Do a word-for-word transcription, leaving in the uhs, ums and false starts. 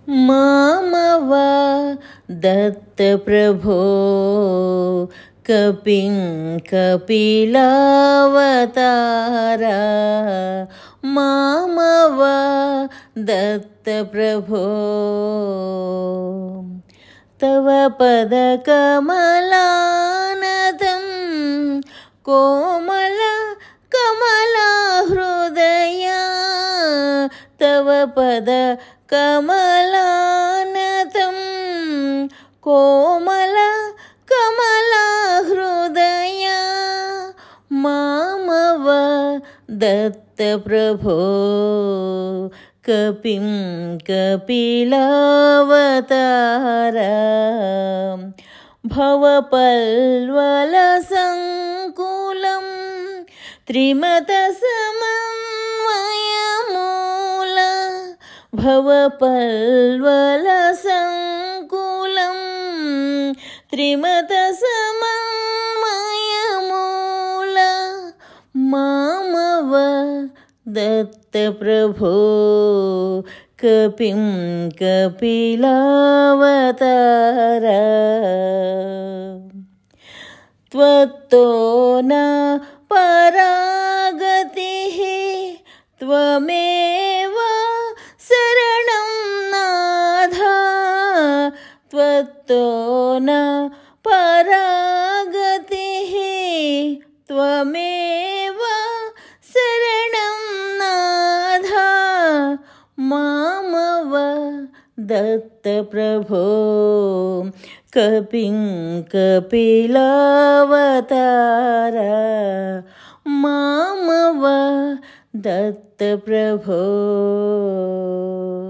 मामव दत्तप्रभो कपिं कपिलावतारा। मामव दत्तप्रभो तव पदकमलानतं कोमल कमलाहृदया। तव पद कमलानतं कोमल कमलाहृदया। मामव दत्तप्रभो कपिं कपिलावतारा। भवपल्वलसङ्कुलं त्रिमतसमन्वयमूल। भवपल्वलसङ्कुलं त्रिमतसमन्वयमूल। मामव दत्तप्रभो कपिं कपिलावतारा। त्वत्तो न परागतिः त्वमेव शरणं नाथा। त्वत्तो न परागतिः त्वमेव शरणं नाथा। मामव दत्तप्रभो कपिं कपिलावतारा। मामव दत्तप्रभो।